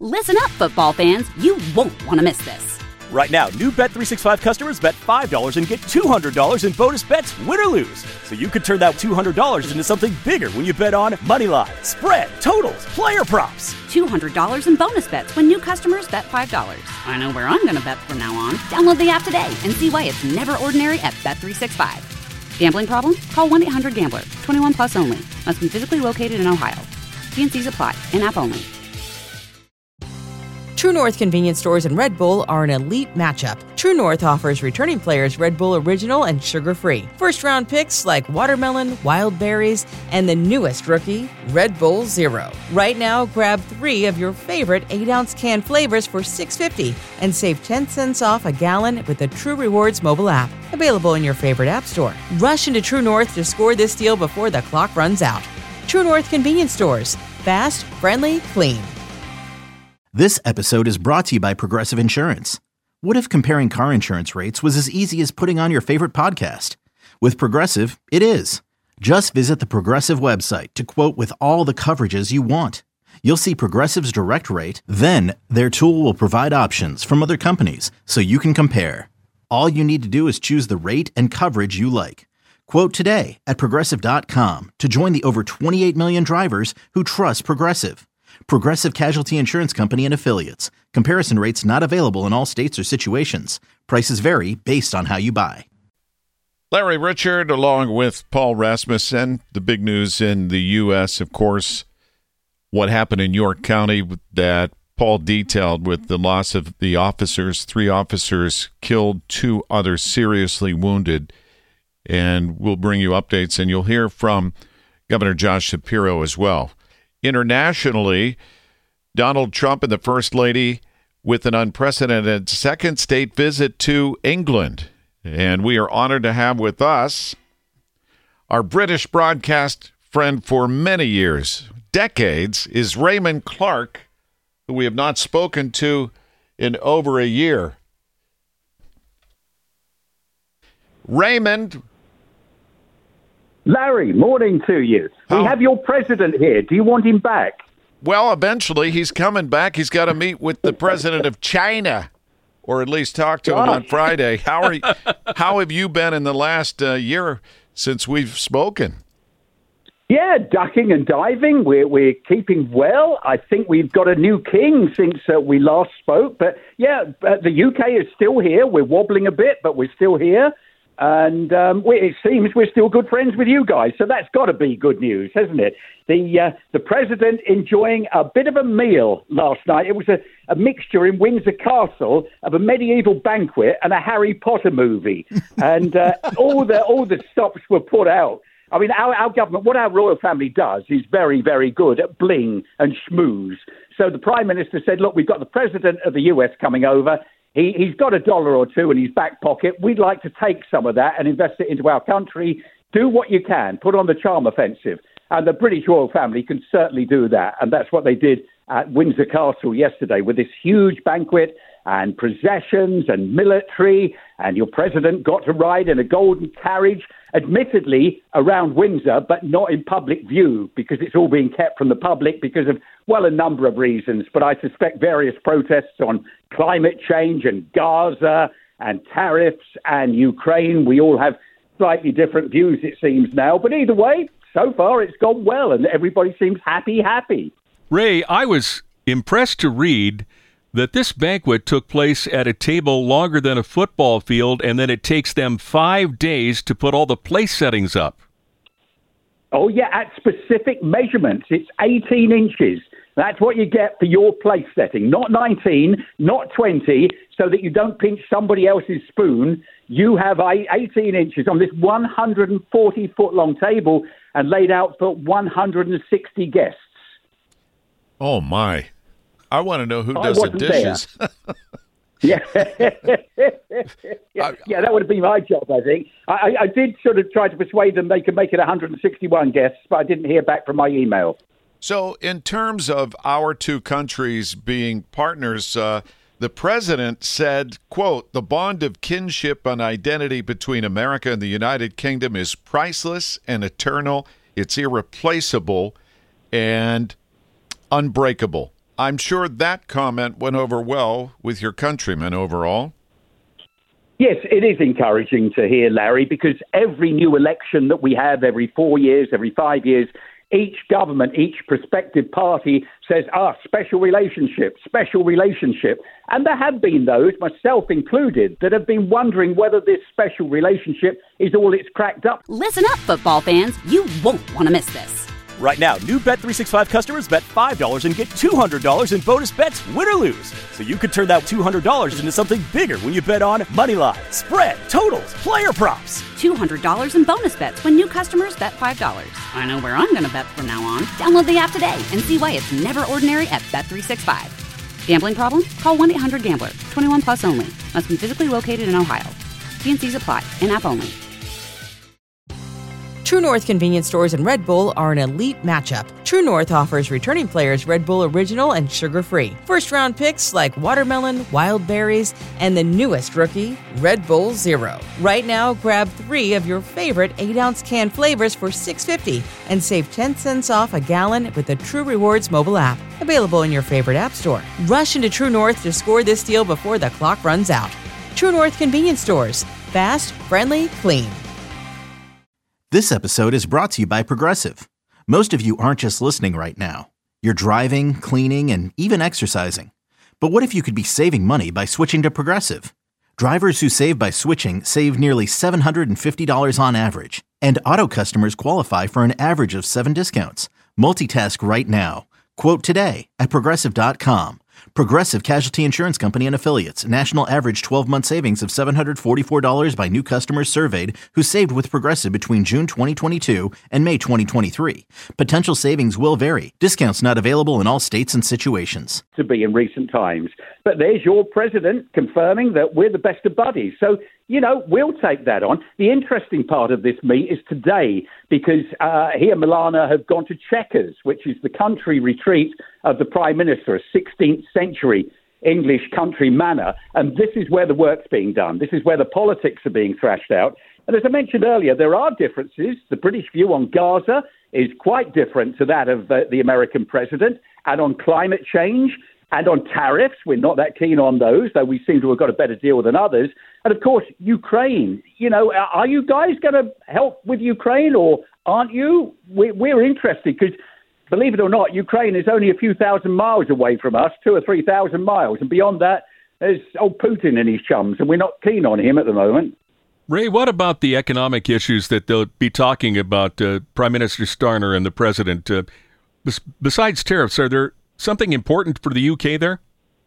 Listen up, football fans. You won't want to miss this. Right now, new Bet365 customers bet $5 and get $200 in bonus bets, win or lose. So you could turn that $200 into something bigger when you bet on money line, spread, totals, player props. $200 in bonus bets when new customers bet $5. I know where I'm going to bet from now on. Download the app today and see why it's never ordinary at Bet365. Gambling problem? Call 1-800-GAMBLER. 21 plus only. Must be physically located in Ohio. T&Cs apply. In-app only. True North convenience stores and Red Bull are an elite matchup. True North offers returning players Red Bull Original and sugar-free. First-round picks like watermelon, wild berries, and the newest rookie, Red Bull Zero. Right now, grab 3 of your favorite 8-ounce can flavors for $6.50 and save 10 cents off a gallon with the True Rewards mobile app. Available in your favorite app store. Rush into True North to score this deal before the clock runs out. True North convenience stores. Fast, friendly, clean. This episode is brought to you by Progressive Insurance. What if comparing car insurance rates was as easy as putting on your favorite podcast? With Progressive, it is. Just visit the Progressive website to quote with all the coverages you want. You'll see Progressive's direct rate, then their tool will provide options from other companies so you can compare. All you need to do is choose the rate and coverage you like. Quote today at Progressive.com to join the over 28 million drivers who trust Progressive. Progressive Casualty Insurance Company and Affiliates. Comparison rates not available in all states or situations. Prices vary based on how you buy. Larry Richard along with Paul Rasmussen. The big news in the U.S., of course, what happened in York County that Paul detailed with the loss of the officers. 3 officers killed, 2 others seriously wounded. And we'll bring you updates, and you'll hear from Governor Josh Shapiro as well. Internationally, Donald Trump and the First Lady with an unprecedented second state visit to England. And we are honored to have with us our British broadcast friend for many years, decades, is Raymond Clark, who we have not spoken to in over a year. Raymond. Larry, morning to you. We have your president here. Do you want him back? Well, eventually he's coming back. He's got to meet with the president of China, or at least talk to him on Friday. How have you been in the last year since we've spoken? Yeah, ducking and diving. We're keeping well. I think we've got a new king since we last spoke. But yeah, the UK is still here. We're wobbling a bit, but we're still here. And it seems we're still good friends with you guys, so that's got to be good news, hasn't it? The president enjoying a bit of a meal last night. It was a mixture in Windsor Castle of a medieval banquet and a Harry Potter movie, and all the stops were put out. I mean, our government, what our royal family does is very, very good at bling and schmooze. So the Prime Minister said, look, we've got the President of the US coming over. He's got $1 or 2 in his back pocket. We'd like to take some of that and invest it into our country. Do what you can. Put on the charm offensive. And the British royal family can certainly do that. And that's what they did at Windsor Castle yesterday with this huge banquet and processions and military. And your president got to ride in a golden carriage, admittedly around Windsor, but not in public view because it's all being kept from the public because of, well, a number of reasons. But I suspect various protests on climate change and Gaza and tariffs and Ukraine. We all have slightly different views, it seems now. But either way, so far it's gone well and everybody seems happy. Ray, I was impressed to read that this banquet took place at a table longer than a football field, and then it takes them 5 days to put all the place settings up. Oh, yeah, at specific measurements. It's 18 inches. That's what you get for your place setting. Not 19, not 20, so that you don't pinch somebody else's spoon. You have 18 inches on this 140-foot-long table and laid out for 160 guests. Oh, my. I want to know who does the dishes. Yeah, that would have been my job, I think. I did sort of try to persuade them they could make it 161 guests, but I didn't hear back from my email. So in terms of our two countries being partners, the president said, quote, the bond of kinship and identity between America and the United Kingdom is priceless and eternal. It's irreplaceable and unbreakable. I'm sure that comment went over well with your countrymen overall. Yes, it is encouraging to hear, Larry, because every new election that we have, every 4 years, every 5 years, each government, each prospective party says, special relationship. And there have been those, myself included, that have been wondering whether this special relationship is all it's cracked up. Listen up, football fans. You won't want to miss this. Right now, new Bet365 customers bet $5 and get $200 in bonus bets, win or lose. So you could turn that $200 into something bigger when you bet on moneyline, spread, totals, player props. $200 in bonus bets when new customers bet $5. I know where I'm going to bet from now on. Download the app today and see why it's never ordinary at Bet365. Gambling problem? Call 1-800-GAMBLER. 21 plus only. Must be physically located in Ohio. T&Cs apply. In-app only. True North convenience stores and Red Bull are an elite matchup. True North offers returning players Red Bull Original and sugar-free. First-round picks like watermelon, wild berries, and the newest rookie, Red Bull Zero. Right now, grab 3 of your favorite 8-ounce can flavors for $6.50 and save 10 cents off a gallon with the True Rewards mobile app. Available in your favorite app store. Rush into True North to score this deal before the clock runs out. True North convenience stores. Fast, friendly, clean. This episode is brought to you by Progressive. Most of you aren't just listening right now. You're driving, cleaning, and even exercising. But what if you could be saving money by switching to Progressive? Drivers who save by switching save nearly $750 on average. And auto customers qualify for an average of 7 discounts. Multitask right now. Quote today at Progressive.com. Progressive Casualty Insurance Company and Affiliates. National average 12-month savings of $744 by new customers surveyed who saved with Progressive between June 2022 and May 2023. Potential savings will vary. Discounts not available in all states and situations. To be in recent times. But there's your president confirming that we're the best of buddies. So, we'll take that on. The interesting part of this meet is today because he and Milana have gone to Chequers, which is the country retreat of the Prime Minister, a 16th century English country manor. And this is where the work's being done. This is where the politics are being thrashed out. And as I mentioned earlier, there are differences. The British view on Gaza is quite different to that of the American president. And on climate change and on tariffs, we're not that keen on those, though we seem to have got a better deal than others. And of course, Ukraine. Are you guys going to help with Ukraine or aren't you? We're interested because, believe it or not, Ukraine is only a few thousand miles away from us, 2,000 or 3,000 miles. And beyond that, there's old Putin and his chums, and we're not keen on him at the moment. Ray, what about the economic issues that they'll be talking about, Prime Minister Starmer and the President? Besides tariffs, are there something important for the UK there?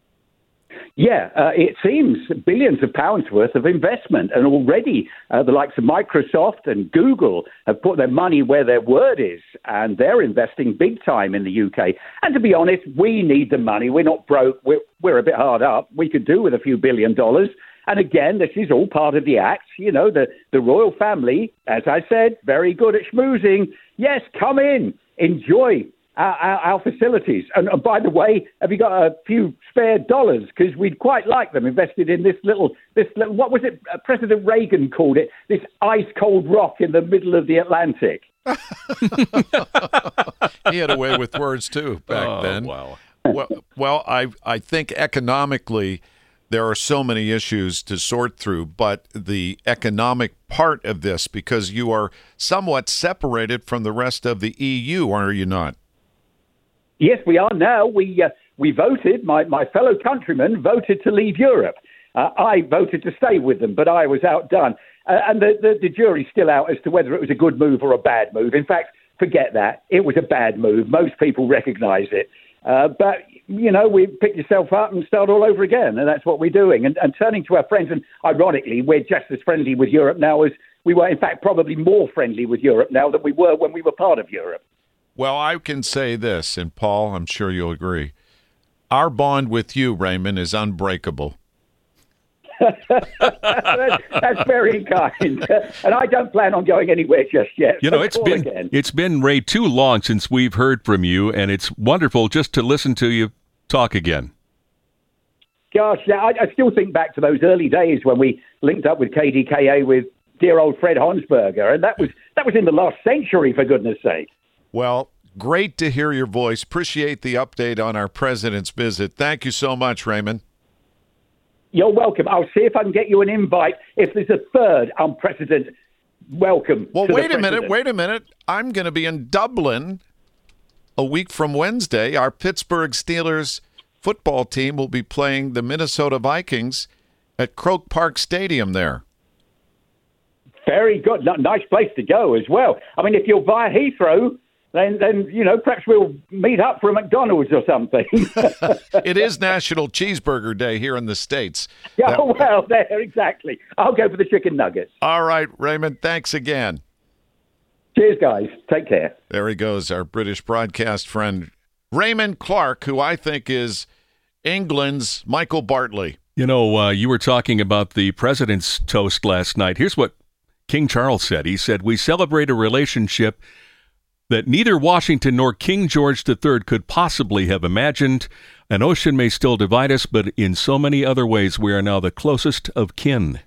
Yeah, it seems billions of pounds worth of investment. And already the likes of Microsoft and Google have put their money where their word is. And they're investing big time in the UK. And to be honest, we need the money. We're not broke. We're a bit hard up. We could do with a few $1 billion. And again, this is all part of the act. The royal family, as I said, very good at schmoozing. Yes, come in, enjoy our facilities. And by the way, have you got a few spare dollars? Because we'd quite like them invested in this little, what was it President Reagan called it? This ice-cold rock in the middle of the Atlantic. He had a way with words, too, back then. Wow. Well, I think economically there are so many issues to sort through, but the economic part of this, because you are somewhat separated from the rest of the EU, are you not? Yes, we are now. We voted, my fellow countrymen voted to leave Europe. I voted to stay with them, but I was outdone. And the jury's still out as to whether it was a good move or a bad move. In fact, forget that. It was a bad move. Most people recognise it. But, we pick yourself up and start all over again, and that's what we're doing. And turning to our friends, and ironically, we're just as friendly with Europe now as we were, in fact, probably more friendly with Europe now than we were when we were part of Europe. Well, I can say this, and Paul, I'm sure you'll agree. Our bond with you, Raymond, is unbreakable. That's very kind. And I don't plan on going anywhere just yet. It's been, Ray, too long since we've heard from you, and it's wonderful just to listen to you talk again. Gosh, yeah, I still think back to those early days when we linked up with KDKA with dear old Fred Honsberger, and that was in the last century, for goodness sake. Well, Great to hear your voice. Appreciate the update on our president's visit. Thank you so much, Raymond. You're welcome. I'll see if I can get you an invite. If there's a third unprecedented welcome. Well, wait a minute. I'm going to be in Dublin a week from Wednesday. Our Pittsburgh Steelers football team will be playing the Minnesota Vikings at Croke Park Stadium there. Very good. Nice place to go as well. I mean, if you're via Heathrow, then perhaps we'll meet up for a McDonald's or something. It is National Cheeseburger Day here in the States. Yeah, well, there, exactly. I'll go for the chicken nuggets. All right, Raymond, thanks again. Cheers, guys. Take care. There he goes, our British broadcast friend, Raymond Clark, who I think is England's Michael Bartley. You were talking about the president's toast last night. Here's what King Charles said. He said, "We celebrate a relationship that neither Washington nor King George III could possibly have imagined. An ocean may still divide us, but in so many other ways, we are now the closest of kin."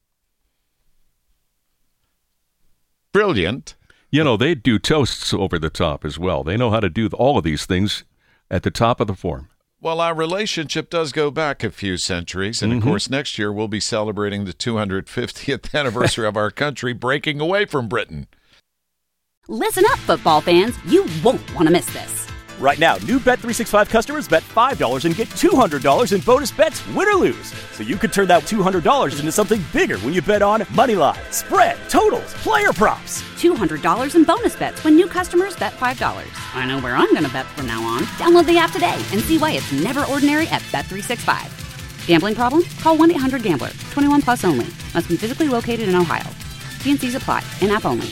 Brilliant. They do toasts over the top as well. They know how to do all of these things at the top of the form. Well, our relationship does go back a few centuries. And, of course, next year we'll be celebrating the 250th anniversary of our country breaking away from Britain. Listen up, football fans. You won't want to miss this. Right now, new Bet365 customers bet $5 and get $200 in bonus bets, win or lose. So you could turn that $200 into something bigger when you bet on Moneyline, spread, totals, player props. $200 in bonus bets when new customers bet $5. I know where I'm going to bet from now on. Download the app today and see why it's never ordinary at Bet365. Gambling problem? Call 1-800-GAMBLER. 21 plus only. Must be physically located in Ohio. T&Cs apply. In-app only.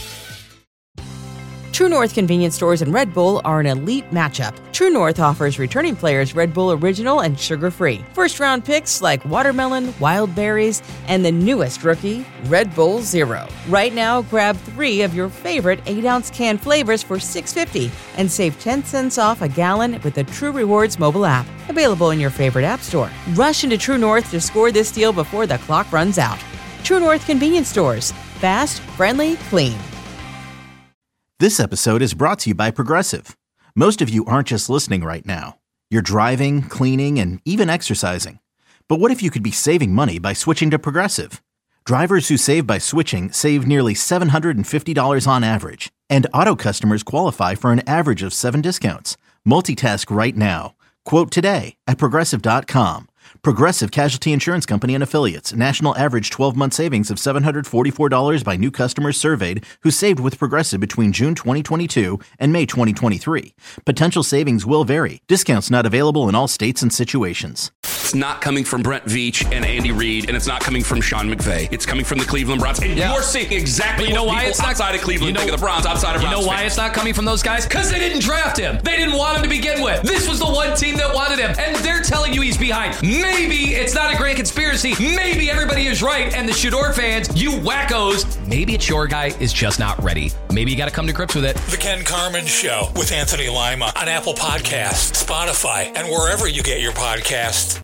True North convenience stores and Red Bull are an elite matchup. True North offers returning players Red Bull Original and sugar-free. First-round picks like watermelon, wild berries, and the newest rookie, Red Bull Zero. Right now, grab 3 of your favorite 8-ounce can flavors for $6.50 and save 10 cents off a gallon with the True Rewards mobile app. Available in your favorite app store. Rush into True North to score this deal before the clock runs out. True North convenience stores. Fast, friendly, clean. This episode is brought to you by Progressive. Most of you aren't just listening right now. You're driving, cleaning, and even exercising. But what if you could be saving money by switching to Progressive? Drivers who save by switching save nearly $750 on average. And auto customers qualify for an average of 7 discounts. Multitask right now. Quote today at Progressive.com. Progressive Casualty Insurance Company and Affiliates. National average 12-month savings of $744 by new customers surveyed who saved with Progressive between June 2022 and May 2023. Potential savings will vary. Discounts not available in all states and situations. It's not coming from Brent Veach and Andy Reid, and it's not coming from Sean McVay. It's coming from the Cleveland Browns. And you're seeing exactly what people outside of Cleveland think of the Browns, outside of Browns. You know why it's not coming from those guys? Because they didn't draft him. They didn't want him to begin with. This was the one team that wanted him, and they're telling you he's behind. Maybe it's not a grand conspiracy. Maybe everybody is right, and the Shador fans, you wackos, maybe it's your guy is just not ready. Maybe you got to come to grips with it. The Ken Carman Show with Anthony Lima on Apple Podcasts, Spotify, and wherever you get your podcasts.